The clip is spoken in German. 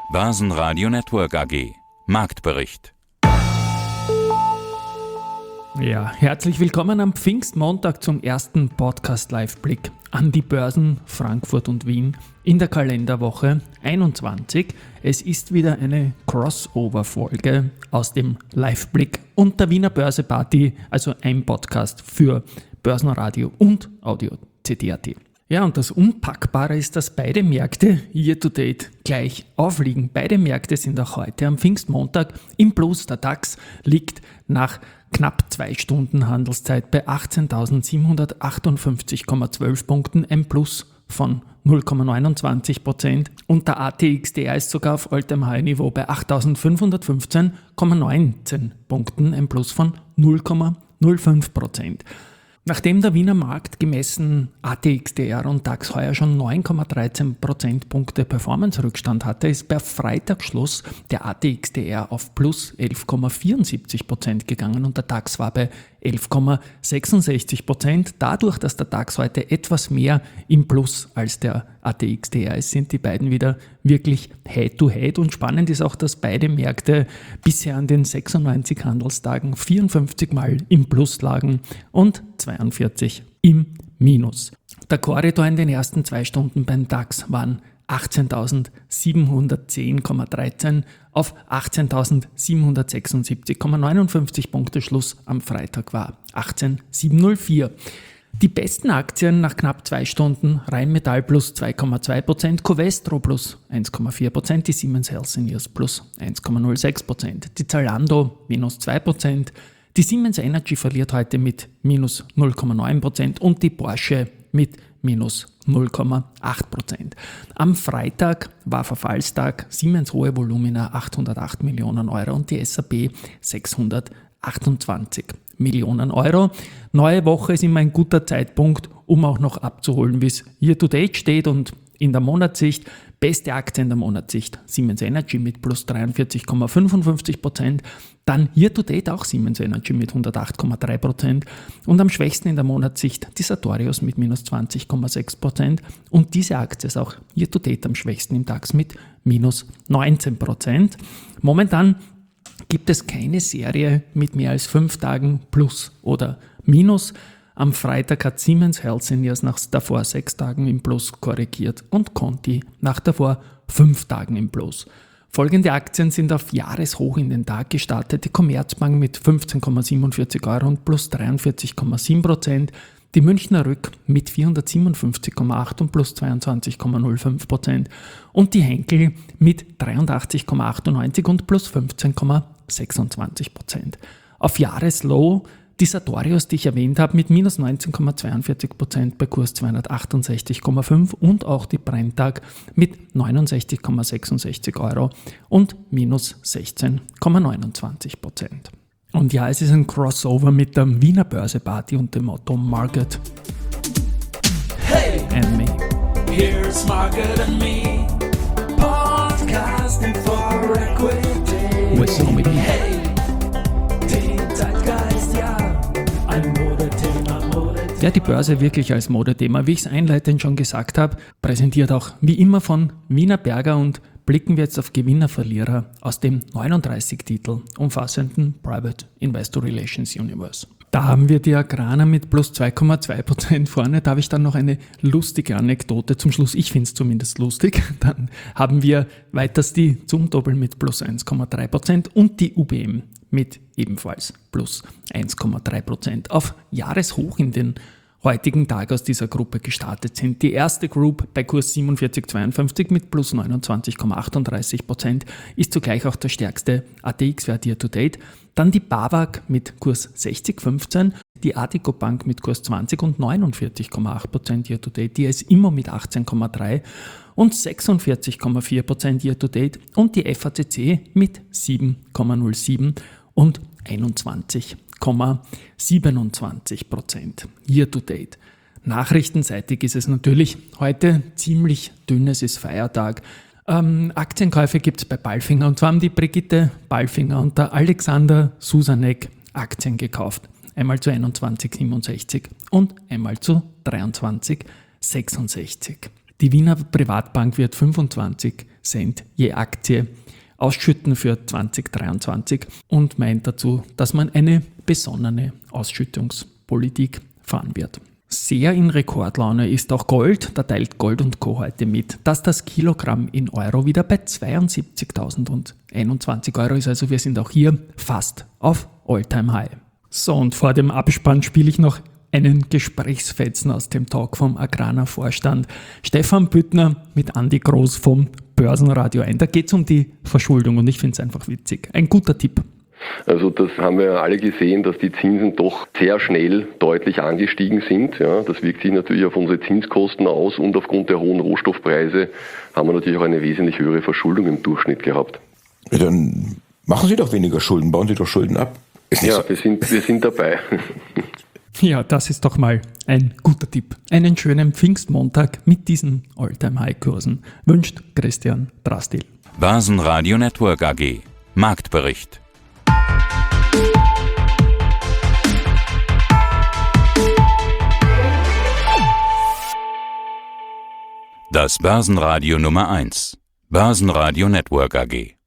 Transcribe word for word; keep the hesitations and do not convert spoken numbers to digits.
Börsenradio Network A G. Marktbericht. Ja, herzlich willkommen am Pfingstmontag zum ersten Podcast-Live-Blick an die Börsen Frankfurt und Wien in der Kalenderwoche einundzwanzig. Es ist wieder eine Crossover-Folge aus dem Live-Blick und der Wiener Börse-Party, also ein Podcast für Börsenradio und Audio C D A T. Ja, und das Unpackbare ist, dass beide Märkte year-to-date gleich aufliegen. Beide Märkte sind auch heute am Pfingstmontag im Plus. Der DAX liegt nach knapp zwei Stunden Handelszeit bei achtzehntausendsiebenhundertachtundfünfzig Komma zwölf Punkten, ein Plus von null Komma neunundzwanzig Prozent. Und der A T X T R ist sogar auf All-Time-High-Niveau bei achttausendfünfhundertfünfzehn Komma neunzehn Punkten, ein Plus von null Komma null fünf Prozent. Nachdem der Wiener Markt gemessen A T X T R und DAX heuer schon neun Komma dreizehn Prozentpunkte Performance-Rückstand hatte, ist per Freitagsschluss der A T X T R auf plus elf Komma vierundsiebzig Prozent gegangen und der DAX war bei elf Komma sechsundsechzig Prozent. Dadurch, dass der DAX heute etwas mehr im Plus als der A T X T R ist, sind die beiden wieder wirklich Head-to-Head. Und spannend ist auch, dass beide Märkte bisher an den sechsundneunzig Handelstagen vierundfünfzig Mal im Plus lagen und zweiundvierzig im Minus. Der Korridor in den ersten zwei Stunden beim DAX waren achtzehntausendsiebenhundertzehn Komma dreizehn auf achtzehntausendsiebenhundertsechsundsiebzig Komma neunundfünfzig Punkte. Schluss am Freitag war achtzehntausendsiebenhundertvier. Die besten Aktien nach knapp zwei Stunden: Rheinmetall plus zwei Komma zwei Prozent, Covestro plus eins Komma vier Prozent, die Siemens Healthineers plus eins Komma null sechs Prozent, die Zalando minus zwei Prozent, die Siemens Energy verliert heute mit minus null Komma neun Prozent und die Porsche mit minus null Komma acht Prozent. Am Freitag war Verfallstag, Siemens hohe Volumina achthundertacht Millionen Euro und die S A P sechshundertachtundzwanzig Millionen Euro. Neue Woche ist immer ein guter Zeitpunkt, um auch noch abzuholen, wie es year-to-date steht und in der Monatssicht. Beste Aktie in der Monatssicht Siemens Energy mit plus dreiundvierzig Komma fünfundfünfzig Prozent, dann year-to-date auch Siemens Energy mit hundertacht Komma drei Prozent und am schwächsten in der Monatssicht die Sartorius mit minus zwanzig Komma sechs Prozent und diese Aktie ist auch year-to-date am schwächsten im DAX mit minus neunzehn Prozent. Momentan gibt es keine Serie mit mehr als fünf Tagen Plus oder Minus. Am Freitag hat Siemens Healthineers nach davor sechs Tagen im Plus korrigiert und Conti nach davor fünf Tagen im Plus. Folgende Aktien sind auf Jahreshoch in den Tag gestartet. Die Commerzbank mit fünfzehn Komma siebenundvierzig Euro und plus dreiundvierzig Komma sieben Prozent. Die Münchner Rück mit vierhundertsiebenundfünfzig Komma acht und plus zweiundzwanzig Komma null fünf Prozent. Und die Henkel mit dreiundachtzig Komma achtundneunzig und plus fünfzehn Komma sechsundzwanzig Prozent. Auf Jahreslow die Sartorius, die ich erwähnt habe, mit minus neunzehn Komma zweiundvierzig Prozent bei Kurs zweihundertachtundsechzig Komma fünf und auch die Brenntag mit neunundsechzig Komma sechsundsechzig Euro und minus sechzehn Komma neunundzwanzig Prozent. Und ja, es ist ein Crossover mit der Wiener Börse-Party und dem Motto Market Hey, and Me. here's Market and Me, podcasting for equity. With Tommy B. Hey, die Zeitgeist, ja, ein Modethema, Modethema. Ja, die Börse wirklich als Modethema, wie ich es einleitend schon gesagt habe, präsentiert auch wie immer von Wiener Berger und blicken wir jetzt auf Gewinner-Verlierer aus dem neununddreißig Titel umfassenden Private Investor Relations Universe. Da haben wir die Agrana mit plus zwei Komma zwei Prozent vorne. Da habe ich dann noch eine lustige Anekdote zum Schluss. Ich finde es zumindest lustig. Dann haben wir weiters die Zumtobel mit plus eins Komma drei Prozent und die U B M mit ebenfalls plus eins Komma drei Prozent. Auf Jahreshoch in den heutigen Tag aus dieser Gruppe gestartet sind. Die erste Group bei Kurs siebenundvierzig Komma zweiundfünfzig mit plus neunundzwanzig Komma achtunddreißig Prozent ist zugleich auch der stärkste A T X-Wert year to date. Dann die BAWAG mit Kurs sechzig Komma fünfzehn, die Addiko Bank mit Kurs zwanzig und neunundvierzig Komma acht Prozent year to date, die S I M O mit achtzehn Komma drei und sechsundvierzig Komma vier Prozent year to date und die F A C C mit sieben Komma null sieben und einundzwanzig Komma siebenundzwanzig Prozent year to date. Nachrichtenseitig ist es natürlich heute ziemlich dünn, es ist Feiertag. Ähm, Aktienkäufe gibt es bei Palfinger und zwar haben die Brigitte Palfinger und der Alexander Susanek Aktien gekauft. Einmal zu einundzwanzig Komma siebenundsechzig und einmal zu dreiundzwanzig Komma sechsundsechzig. Die Wiener Privatbank wird fünfundzwanzig Cent je Aktie ausschütten für zwanzig dreiundzwanzig und meint dazu, dass man eine besonnene Ausschüttungspolitik fahren wird. Sehr in Rekordlaune ist auch Gold, da teilt Gold und Co. heute mit, dass das Kilogramm in Euro wieder bei zweiundsiebzigtausendeinundzwanzig Euro ist, also wir sind auch hier fast auf All-Time-High. So, und vor dem Abspann spiele ich noch einen Gesprächsfetzen aus dem Talk vom Agrana Vorstand Stefan Büttner mit Andi Groß vom Börsenradio ein. Da geht es um die Verschuldung und ich finde es einfach witzig. Ein guter Tipp. Also das haben wir ja alle gesehen, dass die Zinsen doch sehr schnell deutlich angestiegen sind. Ja, das wirkt sich natürlich auf unsere Zinskosten aus und aufgrund der hohen Rohstoffpreise haben wir natürlich auch eine wesentlich höhere Verschuldung im Durchschnitt gehabt. Ja, dann machen Sie doch weniger Schulden, bauen Sie doch Schulden ab. Ist Ja, so. wir sind, wir sind dabei. Ja, das ist doch mal ein guter Tipp. Einen schönen Pfingstmontag mit diesen All-Time-High-Kursen wünscht Christian Drastil. Börsenradio Network A G. Marktbericht. Das Börsenradio Nummer eins. Börsenradio Network A G.